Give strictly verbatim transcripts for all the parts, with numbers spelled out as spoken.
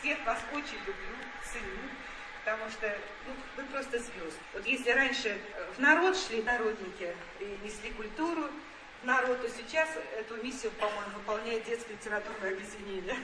всех вас очень люблю, ценю, потому что ну, вы просто звезд. Вот если раньше в народ шли народники и несли культуру в народ, то сейчас эту миссию, по-моему, выполняет детское литературное объединение.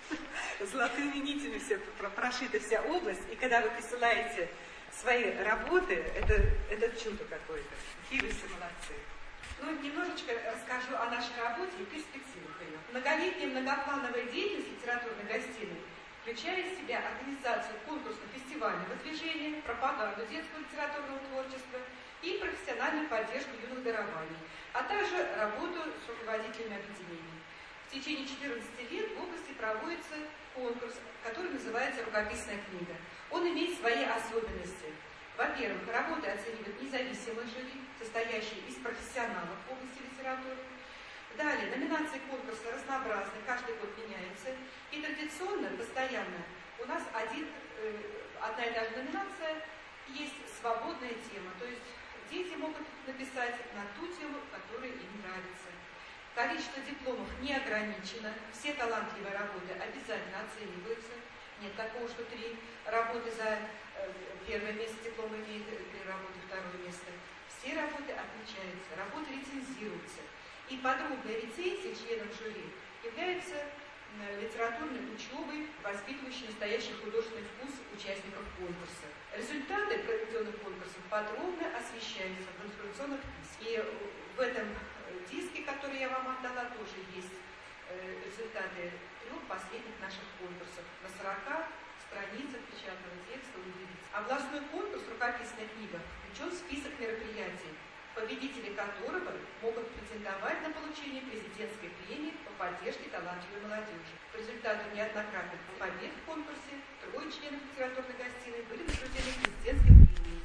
Золотыми нитями все прошита вся область, и когда вы присылаете свои работы, это, это чудо какое-то. Какие вы все молодцы. Ну, немножечко расскажу о нашей работе и перспективах ее. Многолетняя многоплановая деятельность литературной гостиной включает в себя организацию конкурсно-фестивального движения, пропаганду детского литературного творчества и профессиональную поддержку юных дарований, а также работу с руководителями объединений. В течение четырнадцати лет в области проводится конкурс, который называется «Рукописная книга». Он имеет свои особенности. Во-первых, работы оценивает независимый жюри, состоящий из профессионалов в области литературы. Далее, номинации конкурса разнообразны, каждый год меняются. И традиционно, постоянно, у нас один, э, одна и та же номинация, есть свободная тема. То есть дети могут написать на ту тему, которая им нравится. Количество дипломов не ограничено, все талантливые работы обязательно оцениваются. Нет такого, что три работы за э, первое место диплома имеют, три работы второе место. Все работы отмечаются, работы рецензируются. И подробная рецензия членов жюри является э, литературной учебой, воспитывающей настоящий художественный вкус участников конкурса. Результаты проведенных конкурсов подробно освещаются в информационных письмах. И в этом диске, который я вам отдала, тоже есть результаты трех последних наших конкурсов. На сорока страницах печатного текста увидите. Областной конкурс «Рукописная книга» включен в список мероприятий, победители которого могут претендовать на получение президентской премии по поддержке талантливой молодежи. По результату неоднократных побед в конкурсе трое членов литературной гостиной были награждены президентской премией.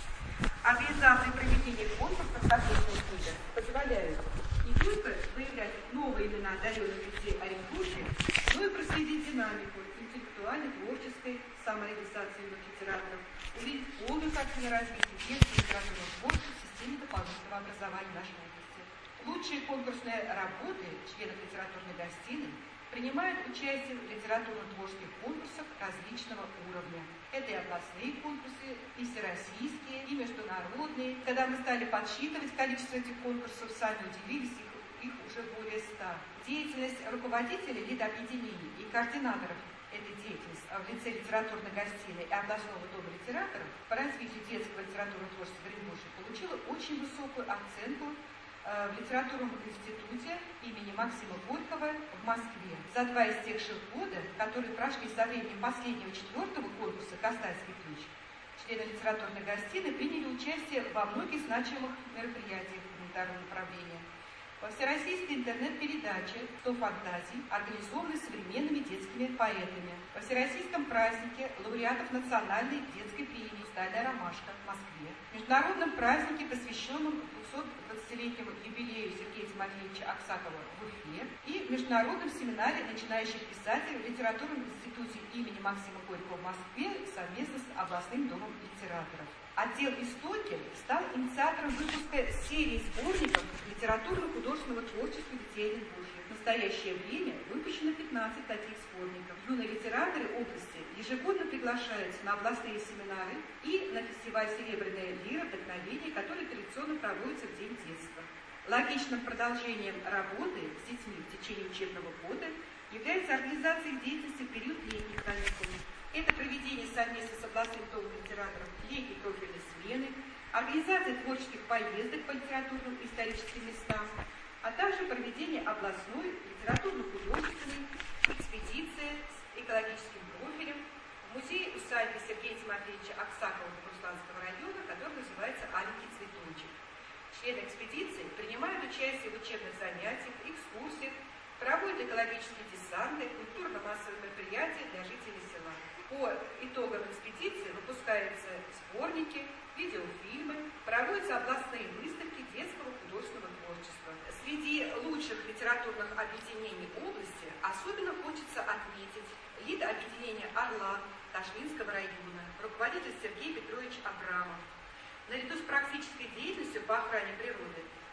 Организация проведения конкурса «Рукописная книга» позволяет не только выявлять новые имена одаренных детей Оренбуржья, но и проследить динамику интеллектуальной, творческой самореализации юных литераторов, увидеть полную картину развития детского литературного творчества в системе дополнительного образования нашей области. Лучшие конкурсные работы членов литературной гостиной принимают участие в литературно-творческих конкурсах различного уровня. Это и областные конкурсы, и всероссийские, и международные. Когда мы стали подсчитывать количество этих конкурсов, сами удивились, их, их уже более ста. Деятельность руководителей литобъединений и координаторов этой деятельности в лице литературной гостиной и областного дома литераторов по развитию детского литературного творчества в Оренбурге получила очень высокую оценку в литературном институте имени Максима Горького в Москве. За два истекших года, которые прошли со временем последнего четвертого конкурса «Кастальский ключ», члены литературной гостиной приняли участие во многих значимых мероприятиях гуманитарного направления. Во всероссийской интернет-передаче «сто фантазий», организованной современными детскими поэтами. Во всероссийском празднике лауреатов национальной детской премии «Стальная ромашка» в Москве. В международном празднике, посвященном двухсотдвадцатилетнему юбилею Сергея Тимофеевича Аксакова в Уфе. И в международном семинаре начинающих писателей в литературном институте имени Максима Горького в Москве совместно с областным домом литераторов. Отдел «Истоки» стал инициатором выпуска серии сборников литературно-художественного творчества детей Оренбуржья. В настоящее время выпущено пятнадцать таких сборников. Юные литераторы области ежегодно приглашаются на областные семинары и на фестиваль «Серебряная лира. Вдохновение», который традиционно проводится в День детства. Логичным продолжением работы с детьми в течение учебного года является организация их деятельности в период летних каникул. Это проведение совместно с областным домом литераторов летней профильной смены, организация творческих поездок по литературным и историческим местам, а также проведение областной литературно-художественной экспедиции с экологическим профилем в музее усадьбы Сергея Тимофеевича Аксакова Русланского района, который называется «Аленький цветочек». Члены экспедиции принимают участие в учебных занятиях, экскурсиях, проводят экологические десанты, культурно-массовые мероприятия для жителей села. По итогам экспедиции выпускаются сборники, видеофильмы, проводятся областные выставки детского художественного творчества. Среди лучших литературных объединений области особенно хочется отметить лид-объединение «Орла» Ташлинского района, руководитель Сергей Петрович Абрамов. Наряду с практической деятельностью по охране природы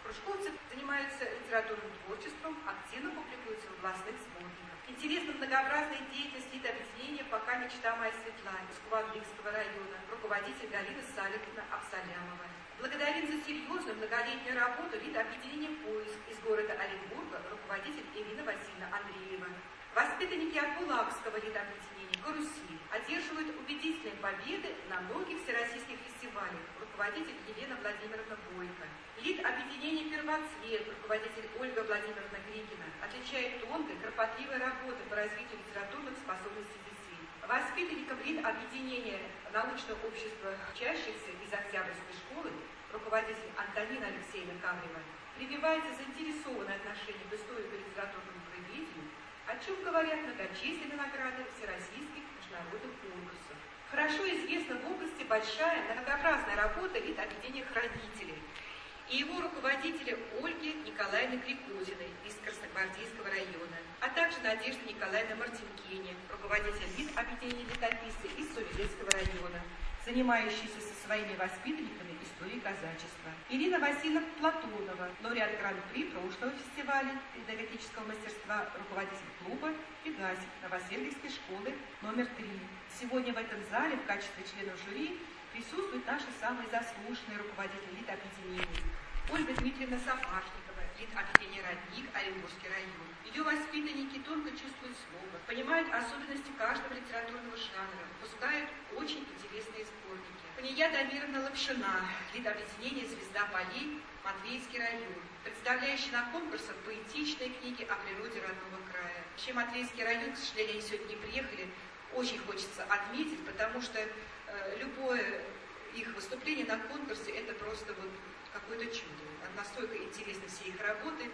Кружковцы занимаются литературным творчеством, активно публикуются в областных сборниках. Интересна многообразная деятельность литобъединения «Пока мечта моя светла» из Кувандыкского района, руководитель Галина Салиховна Абсалямова. Благодарим за серьезную многолетнюю работу литобъединения «Поиск» из города Оренбурга, руководитель Ирина Васильевна Андреева. Воспитанники Акбулакского литобъединения «Карусель» одерживают убедительные победы на многих всероссийских фестивалях, руководитель Елена Владимировна Бойко. Литобъединение «Первоцвет», руководитель Ольга Владимировна Григина, отличает тонкой, кропотливой работой по развитию литературных способностей детей. Воспитанникам литобъединения научного общества учащихся из Октябрьской школы, руководитель Антонина Алексеевна Камрева, прививается заинтересованное отношение к историко-литературному проведению, о чем говорят многочисленные награды всероссийских международных конкурсов. Хорошо известна в области большая многообразная работа литобъединения «Хранителей» и его руководителя Ольги Николаевны Крикозиной из Красногвардейского района, а также Надежда Николаевна Мартинкене, руководитель литобъединения летописцы из Сулилецкого района, занимающийся со своими воспитанниками историей казачества. Ирина Васильевна Платонова, лауреат Гран-при прошлого фестиваля педагогического мастерства, руководитель клуба «Пегасик» Новосергиевской школы номер три. Сегодня в этом зале в качестве членов жюри присутствуют наши самые заслуженные руководители литобъединений. Ольга Дмитриевна Сапашникова, литобъединение «Родник», Оренбургский район. Ее воспитанники тонко чувствуют слово, понимают особенности каждого литературного жанра, выпускают очень интересные сборники. Пания Дамировна Лапшина, литобъединение «Звезда полей», Матвеевский район, представляющий на конкурсах поэтичные книги о природе родного края. Вообще Матвеевский район, к сожалению, они сегодня не приехали, очень хочется отметить, потому что э, любое их выступление на конкурсе это просто вот какое-то чудо. Настолько интересны все их работы,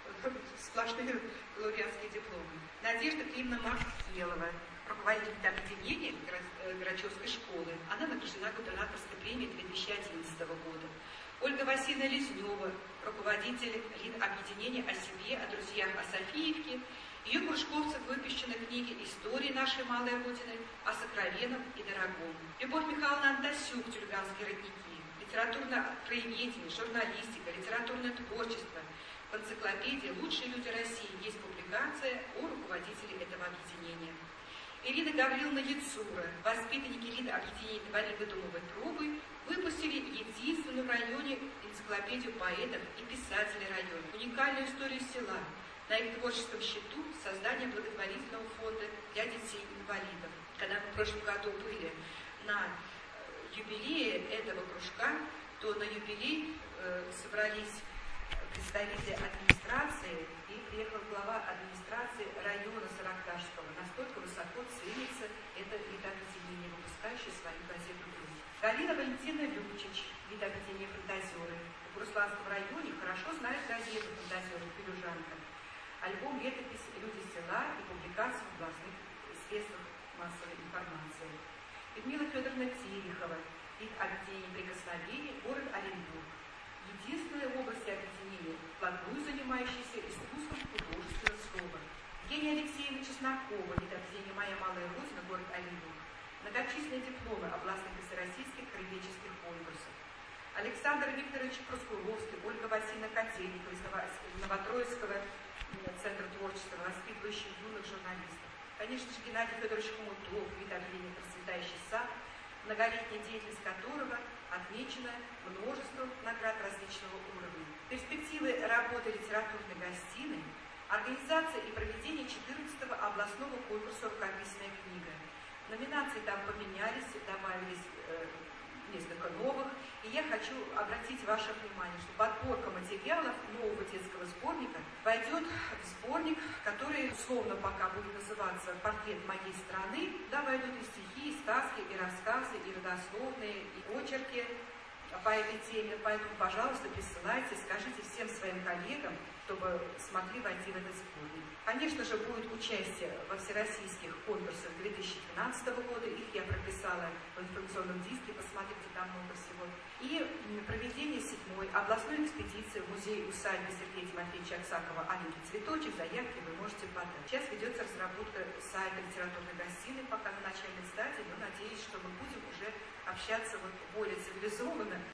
сплошные лауреатские дипломы. Надежда Климовна Маркелова, руководитель объединения Грачевской школы. Она награждена губернаторской премией две тысячи одиннадцатого года. Ольга Васильевна Лезнева, руководитель объединения «О себе», о друзьях, о Софиевке. Ее кружковцев выпущены книги «Истории нашей малой Родины», «О сокровенном и дорогом». Любовь Михайловна Антасюк, «Тюльганские родники», литературное краеведение, журналистика, литературное творчество. В энциклопедии «Лучшие люди России» есть публикация о руководителе этого объединения. Ирина Гавриловна Яцура, воспитанники литобъединения «Твори выдумывай пробы», выпустили единственную в районе энциклопедию поэтов и писателей района, уникальную историю села. На их творческом счету создание благотворительного фонда для детей-инвалидов. Когда мы в прошлом году были на юбилее этого кружка, то на юбилей э, собрались представители администрации и приехал глава администрации района Саракашского. Настолько высоко ценится это литобъединение, выпускающее свою газету «Друг». Галина Валентина Любчич, литобъединение «Фантазеры». В Русланском районе хорошо знают газету «Фантазеры» «Пелюжанка». Альбом «Летопись. Люди села» и публикации в областных средствах массовой информации. Людмила Федоровна Терехова, литобъединение «Прикосновение», город Оренбург. Единственная в области объединения, вплотную занимающаяся искусством художественного слова. Евгения Алексеевна Чеснокова, литобъединение «Моя малая Родина», город Оренбург. Многочисленные дипломы областных и всероссийских краеведческих конкурсов. Александр Викторович Проскуровский, Ольга Васильевна Котельникова из Новотроицкого центра творчества, воспитывающий юных журналистов. Конечно же, Геннадий Федорович Хомутов, литобъединение «Процветающий сад», многолетняя деятельность которого отмечена множеством наград различного уровня. Перспективы работы литературной гостиной, организация и проведение четырнадцатого областного конкурса «Рукописная книга». Номинации там поменялись, добавились э, несколько новых. И я хочу обратить ваше внимание, что подборка материалов нового детского сборника войдет в сборник, который условно пока будет называться «Портрет моей страны». Да, войдут и стихи, и сказки, и рассказы, и родословные, и очерки по этой теме. Поэтому, пожалуйста, присылайте, скажите всем своим коллегам, чтобы смогли войти в этот сборник. Конечно же, будет участие во всероссийских конкурсах две тысячи двенадцатого года. Их я прописала в информационном диске, посмотрите, там много всего. И проведение седьмой областной экспедиции в музей усадьбы Сергея Тимофеевича Аксакова «Аленький цветочек». Заявки вы можете подать. Сейчас ведется разработка сайта литературной гостиной, пока на начальной стадии, но надеюсь, что мы будем уже общаться вот более цивилизованно.